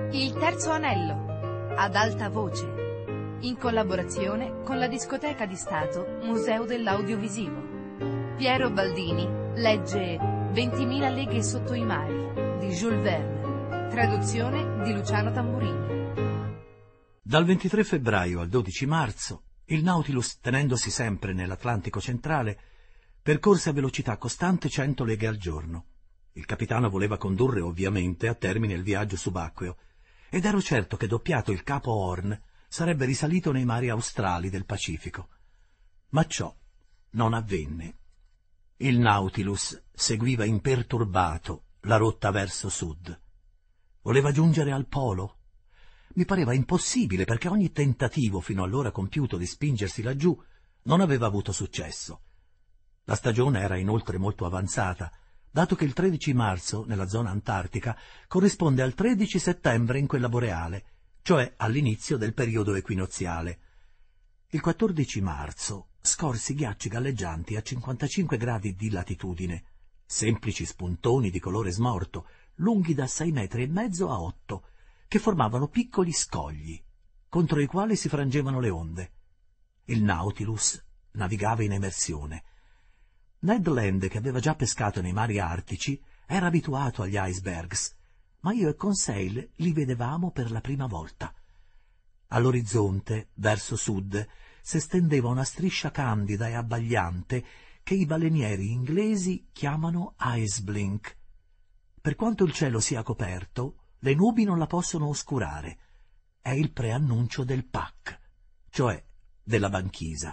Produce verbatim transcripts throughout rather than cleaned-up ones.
Il terzo anello, ad alta voce, in collaborazione con la Discoteca di Stato Museo dell'Audiovisivo. Piero Baldini legge ventimila leghe sotto i mari di Jules Verne, traduzione di Luciano Tamburini. Dal ventitré febbraio al dodici marzo, il Nautilus, tenendosi sempre nell'Atlantico centrale, percorse a velocità costante cento leghe al giorno. Il capitano voleva condurre ovviamente a termine il viaggio subacqueo, ed ero certo che, doppiato il capo Horn, sarebbe risalito nei mari australi del Pacifico. Ma ciò non avvenne. Il Nautilus seguiva imperturbato la rotta verso sud. Voleva giungere al polo. Mi pareva impossibile, perché ogni tentativo fino allora compiuto di spingersi laggiù non aveva avuto successo. La stagione era inoltre molto avanzata, dato che il tredici marzo, nella zona antartica, corrisponde al tredici settembre in quella boreale, cioè all'inizio del periodo equinoziale. Il quattordici marzo scorsi ghiacci galleggianti a cinquantacinque gradi di latitudine, semplici spuntoni di colore smorto, lunghi da sei metri e mezzo a otto, che formavano piccoli scogli, contro i quali si frangevano le onde. Il Nautilus navigava in emersione. Ned Land, che aveva già pescato nei mari artici, era abituato agli icebergs, ma io e Conseil li vedevamo per la prima volta. All'orizzonte, verso sud, s'estendeva una striscia candida e abbagliante che i balenieri inglesi chiamano ice blink. Per quanto il cielo sia coperto, le nubi non la possono oscurare. È il preannuncio del pack, cioè della banchisa.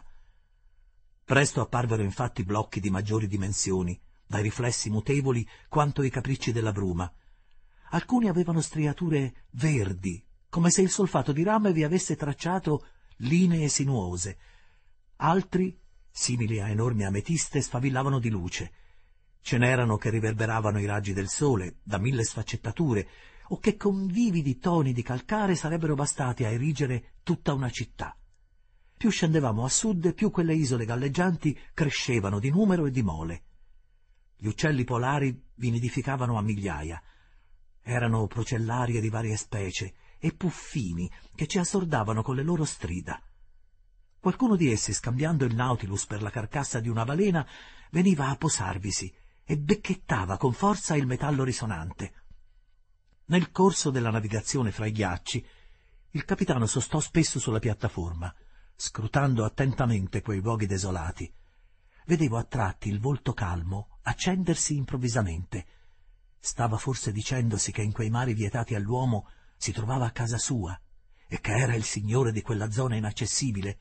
Presto apparvero infatti blocchi di maggiori dimensioni, dai riflessi mutevoli quanto i capricci della bruma. Alcuni avevano striature verdi, come se il solfato di rame vi avesse tracciato linee sinuose. Altri, simili a enormi ametiste, sfavillavano di luce. Ce n'erano che riverberavano i raggi del sole, da mille sfaccettature, o che con vividi toni di calcare sarebbero bastati a erigere tutta una città. Più scendevamo a sud, più quelle isole galleggianti crescevano di numero e di mole. Gli uccelli polari vi nidificavano a migliaia. Erano procellarie di varie specie e puffini che ci assordavano con le loro strida. Qualcuno di essi, scambiando il Nautilus per la carcassa di una balena, veniva a posarvisi e becchettava con forza il metallo risonante. Nel corso della navigazione fra i ghiacci, il capitano sostò spesso sulla piattaforma, scrutando attentamente quei luoghi desolati. Vedevo a tratti il volto calmo accendersi improvvisamente. Stava forse dicendosi che in quei mari vietati all'uomo si trovava a casa sua e che era il signore di quella zona inaccessibile.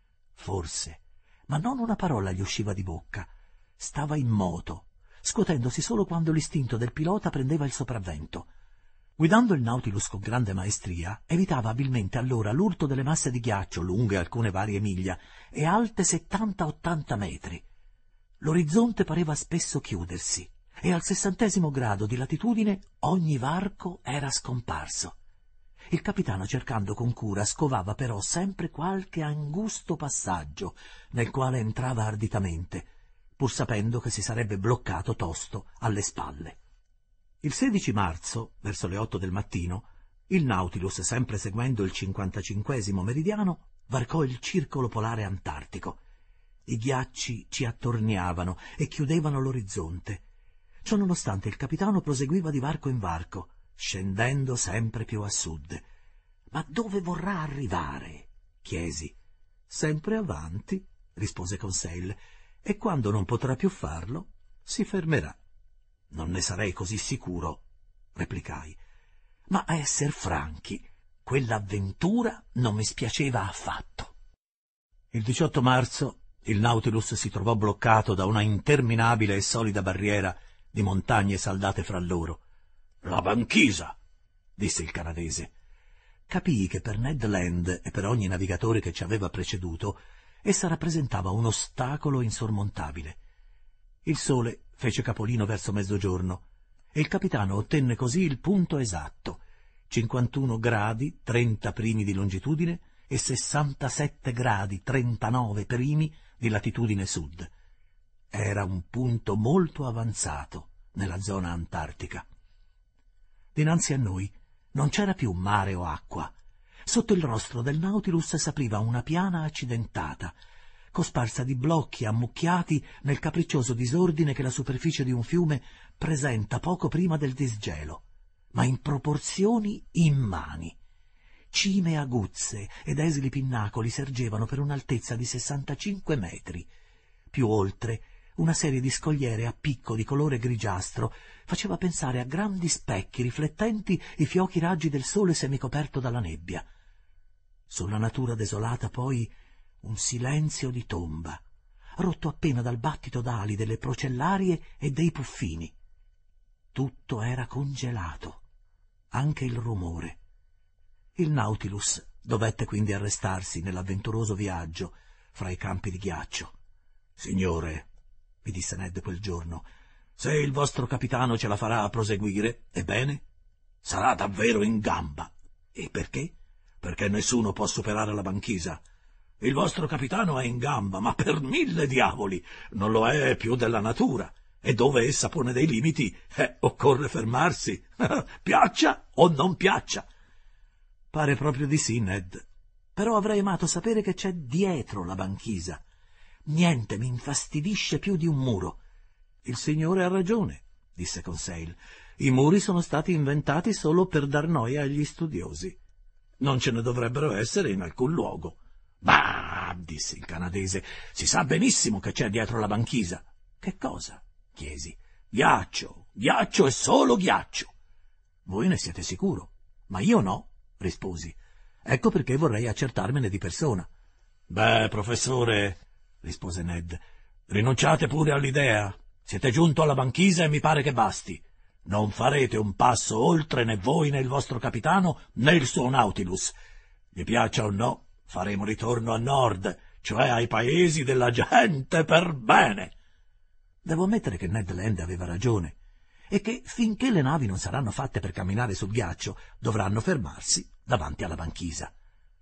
Forse, ma non una parola gli usciva di bocca. Stava in moto, scuotendosi solo quando l'istinto del pilota prendeva il sopravvento. Guidando il Nautilus con grande maestria, evitava abilmente allora l'urto delle masse di ghiaccio, lunghe alcune varie miglia e alte settanta ottanta metri. L'orizzonte pareva spesso chiudersi, e al sessantesimo grado di latitudine ogni varco era scomparso. Il capitano, cercando con cura, scovava però sempre qualche angusto passaggio, nel quale entrava arditamente, pur sapendo che si sarebbe bloccato tosto alle spalle. Il sedici marzo, verso le otto del mattino, il Nautilus, sempre seguendo il cinquantacinquesimo meridiano, varcò il circolo polare antartico. I ghiacci ci attorniavano e chiudevano l'orizzonte. Ciononostante il capitano proseguiva di varco in varco, scendendo sempre più a sud. «Ma dove vorrà arrivare?» chiesi. «Sempre avanti», rispose Conseil, «e quando non potrà più farlo, si fermerà». «Non ne sarei così sicuro», replicai. «Ma a esser franchi, quell'avventura non mi spiaceva affatto». Il diciotto marzo il Nautilus si trovò bloccato da una interminabile e solida barriera di montagne saldate fra loro. «La banchisa», disse il canadese. Capii che per Ned Land e per ogni navigatore che ci aveva preceduto essa rappresentava un ostacolo insormontabile. Il sole fece capolino verso mezzogiorno e il capitano ottenne così il punto esatto, cinquantuno gradi trenta primi di longitudine e sessantasette gradi trentanove primi di latitudine sud. Era un punto molto avanzato nella zona antartica. Dinanzi a noi Non c'era più mare o acqua. Sotto il rostro del Nautilus s'apriva una piana accidentata, cosparsa di blocchi ammucchiati nel capriccioso disordine che la superficie di un fiume presenta poco prima del disgelo, ma in proporzioni immani. Cime aguzze ed esili pinnacoli sergevano per un'altezza di sessantacinque metri. Più oltre, una serie di scogliere a picco di colore grigiastro faceva pensare a grandi specchi riflettenti i fiochi raggi del sole semicoperto dalla nebbia. Sulla natura desolata, poi, un silenzio di tomba, rotto appena dal battito d'ali delle procellarie e dei puffini. Tutto era congelato, anche il rumore. Il Nautilus dovette quindi arrestarsi nell'avventuroso viaggio fra i campi di ghiaccio. «Signore», mi disse Ned quel giorno, «se il vostro capitano ce la farà a proseguire, ebbene, sarà davvero in gamba. E perché? Perché nessuno può superare la banchisa. Il vostro capitano è in gamba, ma per mille diavoli non lo è più della natura, e dove essa pone dei limiti, eh, occorre fermarsi, piaccia o non piaccia». «Pare proprio di sì, Ned. Però avrei amato sapere che c'è dietro la banchisa. Niente mi infastidisce più di un muro». «Il signore ha ragione», disse Conseil. «I muri sono stati inventati solo per dar noia agli studiosi. Non ce ne dovrebbero essere in alcun luogo». «Bah», disse il canadese, «si sa benissimo che c'è dietro la banchisa». «Che cosa?» chiesi. «Ghiaccio, ghiaccio e solo ghiaccio». «Voi ne siete sicuro?» «Ma io no», risposi. «Ecco perché vorrei accertarmene di persona». «Beh, professore», rispose Ned, «rinunciate pure all'idea. Siete giunto alla banchisa e mi pare che basti. Non farete un passo oltre né voi né il vostro capitano né il suo Nautilus. Gli piaccia o no, faremo ritorno a nord, cioè ai paesi della gente per bene». Devo ammettere che Ned Land aveva ragione, e che finché le navi non saranno fatte per camminare sul ghiaccio, dovranno fermarsi davanti alla banchisa.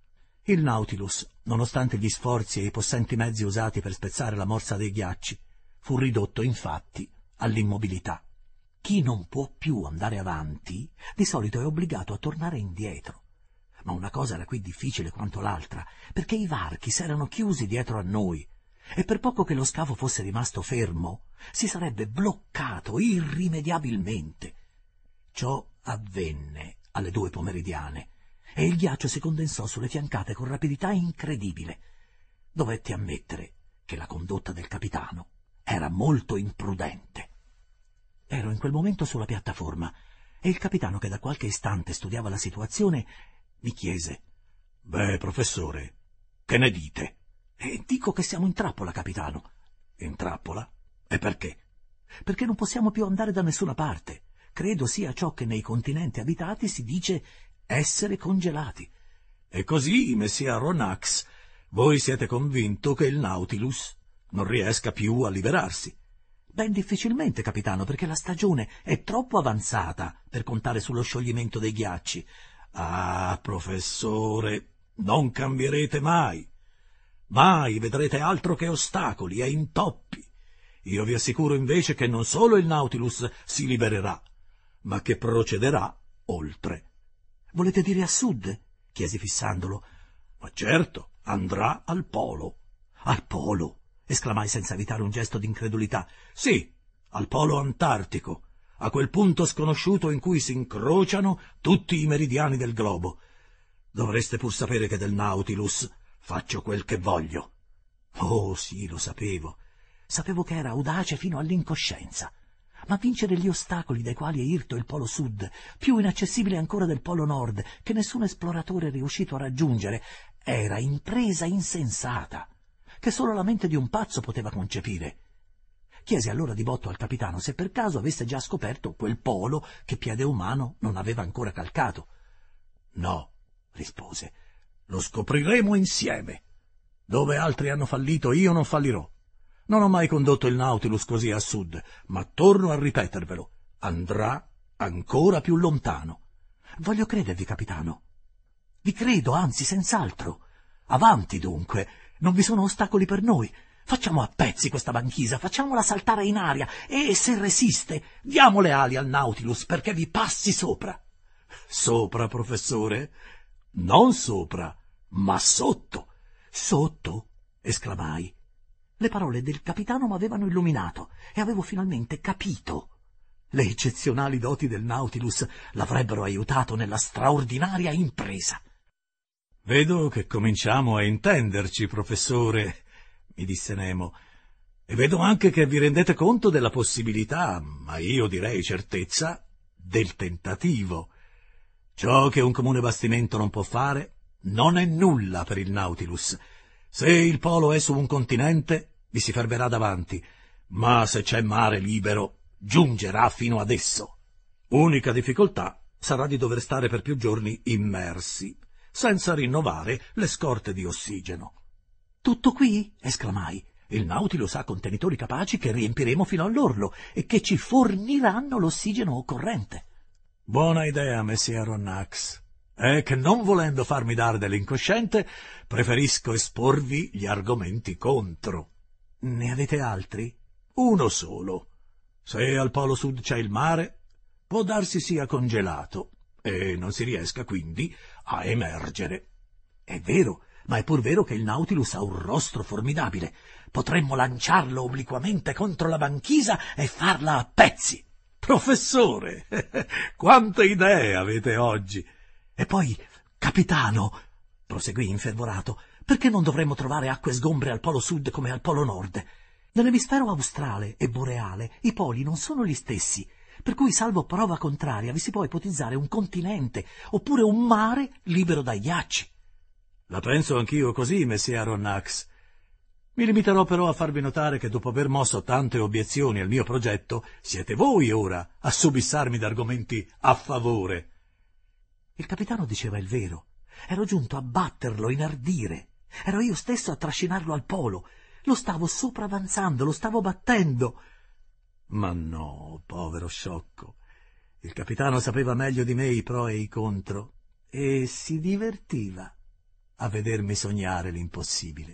Il Nautilus, nonostante gli sforzi e i possenti mezzi usati per spezzare la morsa dei ghiacci, fu ridotto infatti all'immobilità. Chi non può più andare avanti, di solito è obbligato a tornare indietro. Ma una cosa era qui difficile quanto l'altra, perché i varchi s'erano chiusi dietro a noi, e per poco che lo scafo fosse rimasto fermo, si sarebbe bloccato irrimediabilmente. Ciò avvenne alle due pomeridiane, e il ghiaccio si condensò sulle fiancate con rapidità incredibile. Dovetti ammettere che la condotta del capitano era molto imprudente. Ero in quel momento sulla piattaforma, e il capitano, che da qualche istante studiava la situazione, mi chiese: «Beh, professore, che ne dite?» «E dico che siamo in trappola, capitano». «In trappola? E perché?» «Perché non possiamo più andare da nessuna parte. Credo sia ciò che nei continenti abitati si dice essere congelati». «E così, messia Aronnax, voi siete convinto che il Nautilus non riesca più a liberarsi?» «Ben difficilmente, capitano, perché la stagione è troppo avanzata per contare sullo scioglimento dei ghiacci». «Ah, professore, non cambierete mai. Mai vedrete altro che ostacoli e intoppi. Io vi assicuro invece che non solo il Nautilus si libererà, ma che procederà oltre». «Volete dire a sud?» chiesi fissandolo. «Ma certo, andrà al polo». «Al polo?» esclamai senza evitare un gesto d'incredulità. «Sì, al polo antartico, a quel punto sconosciuto in cui si incrociano tutti i meridiani del globo. Dovreste pur sapere che del Nautilus faccio quel che voglio». «Oh, sì, lo sapevo. Sapevo che era audace fino all'incoscienza. Ma vincere gli ostacoli dai quali è irto il polo sud, più inaccessibile ancora del polo nord, che nessun esploratore è riuscito a raggiungere, era impresa insensata, che solo la mente di un pazzo poteva concepire». Chiesi allora di botto al capitano se per caso avesse già scoperto quel polo che piede umano non aveva ancora calcato. «No», rispose, «lo scopriremo insieme. Dove altri hanno fallito io non fallirò. Non ho mai condotto il Nautilus così a sud, ma torno a ripetervelo, andrà ancora più lontano». «Voglio credervi, capitano». «Vi credo, anzi, senz'altro. Avanti, dunque, non vi sono ostacoli per noi. Facciamo a pezzi questa banchisa, facciamola saltare in aria, e se resiste, diamo le ali al Nautilus perché vi passi sopra». Sopra, professore? Non sopra, ma sotto. Sotto? Esclamai. Le parole del capitano m'avevano illuminato e avevo finalmente capito. Le eccezionali doti del Nautilus l'avrebbero aiutato nella straordinaria impresa. «Vedo che cominciamo a intenderci, professore», mi disse Nemo, «e vedo anche che vi rendete conto della possibilità, ma io direi certezza, del tentativo. Ciò che un comune bastimento non può fare non è nulla per il Nautilus. Se il polo è su un continente, vi si fermerà davanti, ma se c'è mare libero, giungerà fino ad esso. Unica difficoltà sarà di dover stare per più giorni immersi, senza rinnovare le scorte di ossigeno». «Tutto qui?» esclamai. «Il Nautilus ha contenitori capaci che riempiremo fino all'orlo e che ci forniranno l'ossigeno occorrente». «Buona idea, messie Aronnax. È che non volendo farmi dare dell'incosciente, preferisco esporvi gli argomenti contro». «Ne avete altri?» «Uno solo. Se al polo sud c'è il mare, può darsi sia congelato e non si riesca quindi a emergere». «È vero, ma è pur vero che il Nautilus ha un rostro formidabile. Potremmo lanciarlo obliquamente contro la banchisa e farla a pezzi». «Professore, quante idee avete oggi!» «E poi, capitano», proseguì infervorato, «perché non dovremmo trovare acque sgombre al polo sud come al polo nord? Nell'emisfero australe e boreale i poli non sono gli stessi, per cui salvo prova contraria vi si può ipotizzare un continente oppure un mare libero dai ghiacci». «La penso anch'io così, messie Aronnax. Mi limiterò però a farvi notare che dopo aver mosso tante obiezioni al mio progetto, siete voi ora a subissarmi d'argomenti a favore». Il capitano diceva il vero. Ero giunto a batterlo in ardire. Ero io stesso a trascinarlo al polo. Lo stavo sopravanzando, lo stavo battendo. Ma no, povero sciocco. Il capitano sapeva meglio di me i pro e i contro e si divertiva a vedermi sognare l'impossibile.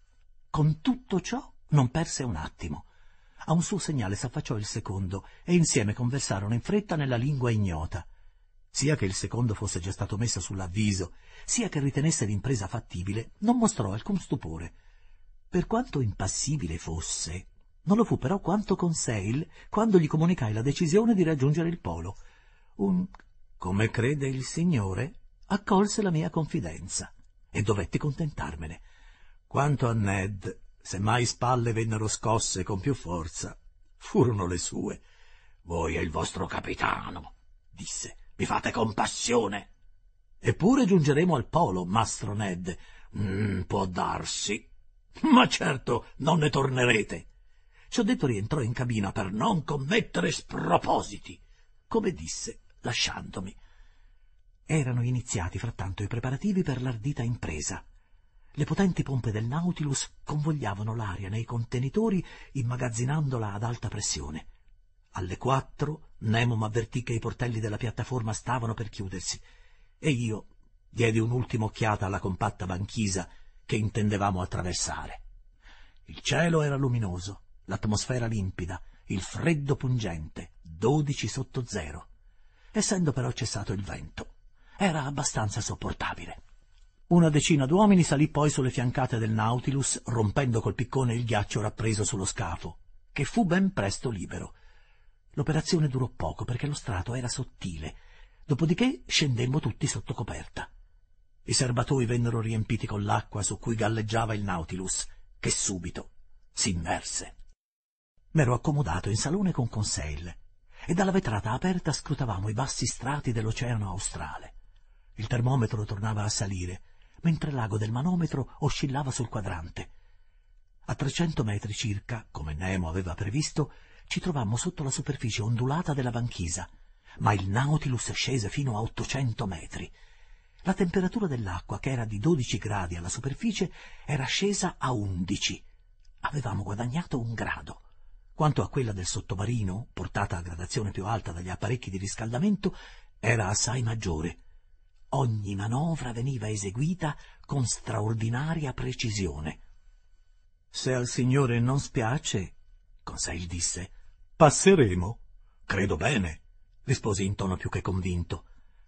Con tutto ciò non perse un attimo. A un suo segnale s'affacciò il secondo e insieme conversarono in fretta nella lingua ignota. Sia che il secondo fosse già stato messo sull'avviso, sia che ritenesse l'impresa fattibile, non mostrò alcun stupore. Per quanto impassibile fosse, non lo fu però quanto Conseil quando gli comunicai la decisione di raggiungere il polo. Un «come crede il Signore» accolse la mia confidenza e dovetti contentarmene. Quanto a Ned, se mai spalle vennero scosse con più forza, furono le sue. «Voi e il vostro capitano», disse, «vi fate compassione». «Eppure giungeremo al polo, mastro Ned». Mm, «può darsi. Ma certo non ne tornerete». Ciò detto rientrò in cabina per non commettere spropositi, come disse, lasciandomi. Erano iniziati frattanto i preparativi per l'ardita impresa. Le potenti pompe del Nautilus convogliavano l'aria nei contenitori immagazzinandola ad alta pressione. Alle quattro Nemo m'avvertì che i portelli della piattaforma stavano per chiudersi e io diedi un'ultima occhiata alla compatta banchisa che intendevamo attraversare. Il cielo era luminoso, l'atmosfera limpida, il freddo pungente, dodici sotto zero. Essendo però cessato il vento, era abbastanza sopportabile. Una decina d'uomini salì poi sulle fiancate del Nautilus, rompendo col piccone il ghiaccio rappreso sullo scafo, che fu ben presto libero. L'operazione durò poco perché lo strato era sottile, dopodiché scendemmo tutti sotto coperta. I serbatoi vennero riempiti con l'acqua su cui galleggiava il Nautilus, che subito si immerse. M'ero accomodato in salone con Conseil e dalla vetrata aperta scrutavamo i bassi strati dell'oceano australe. Il termometro tornava a salire, mentre l'ago del manometro oscillava sul quadrante. A trecento metri circa, come Nemo aveva previsto, ci trovammo sotto la superficie ondulata della banchisa, ma il Nautilus scese fino a ottocento metri. La temperatura dell'acqua, che era di dodici gradi alla superficie, era scesa a undici. Avevamo guadagnato un grado. Quanto a quella del sottomarino, portata a gradazione più alta dagli apparecchi di riscaldamento, era assai maggiore. Ogni manovra veniva eseguita con straordinaria precisione. «Se al Signore non spiace», Conseil disse, «passeremo». «Credo bene», risposi in tono più che convinto.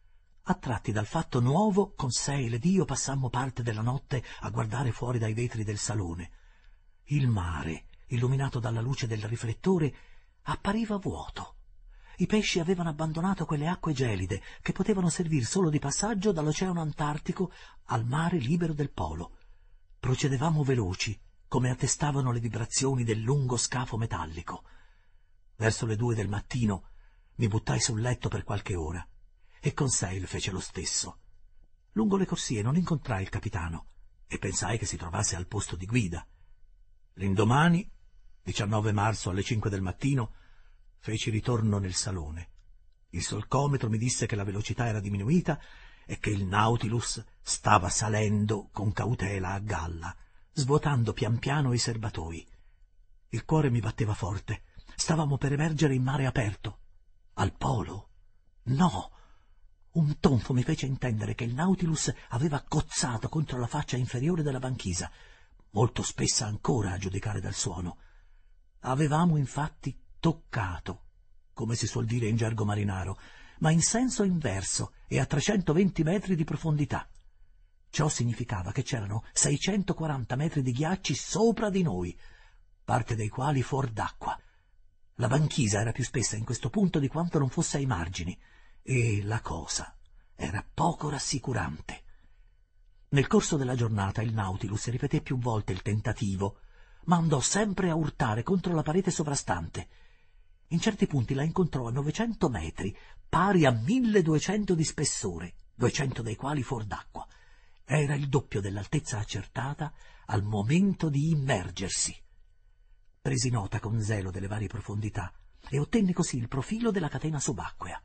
Attratti dal fatto nuovo, Conseil ed io passammo parte della notte a guardare fuori dai vetri del salone. Il mare, illuminato dalla luce del riflettore, appariva vuoto. I pesci avevano abbandonato quelle acque gelide che potevano servir solo di passaggio dall'oceano Antartico al mare libero del polo. Procedevamo veloci, come attestavano le vibrazioni del lungo scafo metallico. Verso le due del mattino mi buttai sul letto per qualche ora e Conseil fece lo stesso. Lungo le corsie non incontrai il capitano e pensai che si trovasse al posto di guida. L'indomani, diciannove marzo alle cinque del mattino, feci ritorno nel salone. Il solcometro mi disse che la velocità era diminuita e che il Nautilus stava salendo con cautela a galla, svuotando pian piano i serbatoi. Il cuore mi batteva forte. Stavamo per emergere in mare aperto. Al polo? No! Un tonfo mi fece intendere che il Nautilus aveva cozzato contro la faccia inferiore della banchisa, molto spessa ancora a giudicare dal suono. Avevamo infatti toccato, come si suol dire in gergo marinaro, ma in senso inverso e a trecentoventi metri di profondità. Ciò significava che c'erano seicentoquaranta metri di ghiacci sopra di noi, parte dei quali fuor d'acqua. La banchisa era più spessa in questo punto di quanto non fosse ai margini, e la cosa era poco rassicurante. Nel corso della giornata il Nautilus ripeté più volte il tentativo, ma andò sempre a urtare contro la parete sovrastante. In certi punti la incontrò a novecento metri, pari a milleduecento di spessore, duecento dei quali fuor d'acqua. Era il doppio dell'altezza accertata al momento di immergersi. Presi nota con zelo delle varie profondità e ottenni così il profilo della catena subacquea.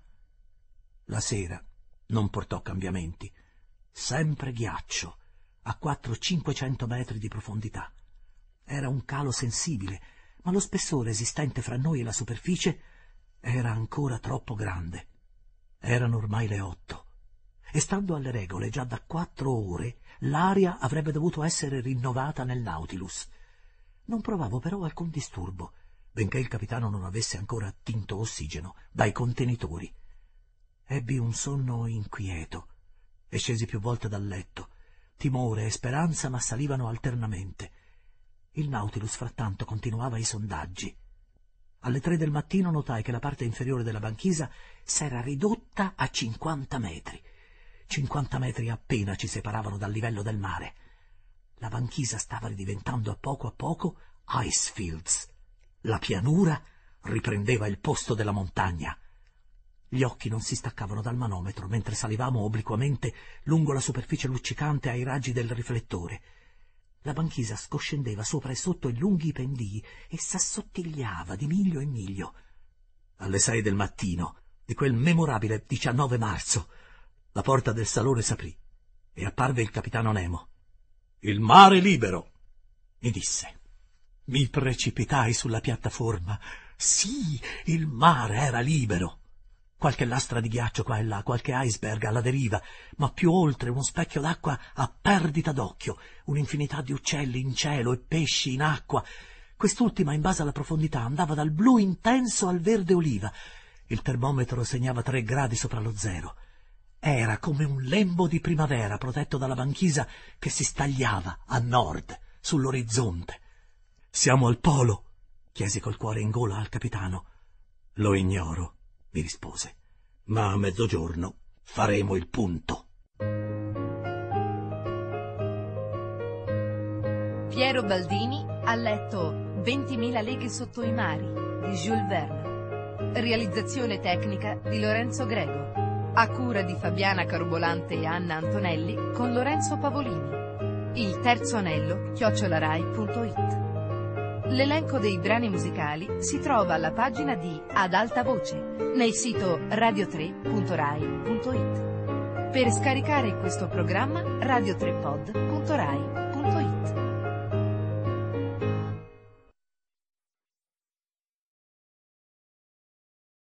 La sera non portò cambiamenti, sempre ghiaccio, a quattrocento-cinquecento metri di profondità. Era un calo sensibile, ma lo spessore esistente fra noi e la superficie era ancora troppo grande. Erano ormai le otto, e stando alle regole già da quattro ore, l'aria avrebbe dovuto essere rinnovata nel Nautilus. Non provavo però alcun disturbo, benché il capitano non avesse ancora attinto ossigeno dai contenitori. Ebbi un sonno inquieto e scesi più volte dal letto. Timore e speranza m'assalivano alternamente. Il Nautilus frattanto continuava i sondaggi. Alle tre del mattino notai che la parte inferiore della banchisa s'era ridotta a cinquanta metri. Cinquanta metri appena ci separavano dal livello del mare. La banchisa stava ridiventando a poco a poco ice fields. La pianura riprendeva il posto della montagna. Gli occhi non si staccavano dal manometro mentre salivamo obliquamente lungo la superficie luccicante ai raggi del riflettore. La banchisa scoscendeva sopra e sotto i lunghi pendii e s'assottigliava di miglio in miglio. Alle sei del mattino di quel memorabile diciannove marzo la porta del salone s'aprì e apparve il capitano Nemo. «Il mare libero!» mi disse. Mi precipitai sulla piattaforma. Sì, il mare era libero. Qualche lastra di ghiaccio qua e là, qualche iceberg alla deriva, ma più oltre uno specchio d'acqua a perdita d'occhio, un'infinità di uccelli in cielo e pesci in acqua. Quest'ultima, in base alla profondità, andava dal blu intenso al verde oliva. Il termometro segnava tre gradi sopra lo zero. Era come un lembo di primavera protetto dalla banchisa che si stagliava a nord, sull'orizzonte. «Siamo al polo?» chiesi col cuore in gola al capitano. «Lo ignoro», mi rispose, «ma a mezzogiorno faremo il punto». Piero Baldini ha letto ventimila leghe sotto i mari di Jules Verne. Realizzazione tecnica di Lorenzo Grego. A cura di Fabiana Carobolante e Anna Antonelli con Lorenzo Pavolini. Il terzo anello chiocciolarai punto it. L'elenco dei brani musicali si trova alla pagina di Ad Alta Voce nel sito radio tre punto rai punto it. Per scaricare questo programma radio tre pod punto rai punto it.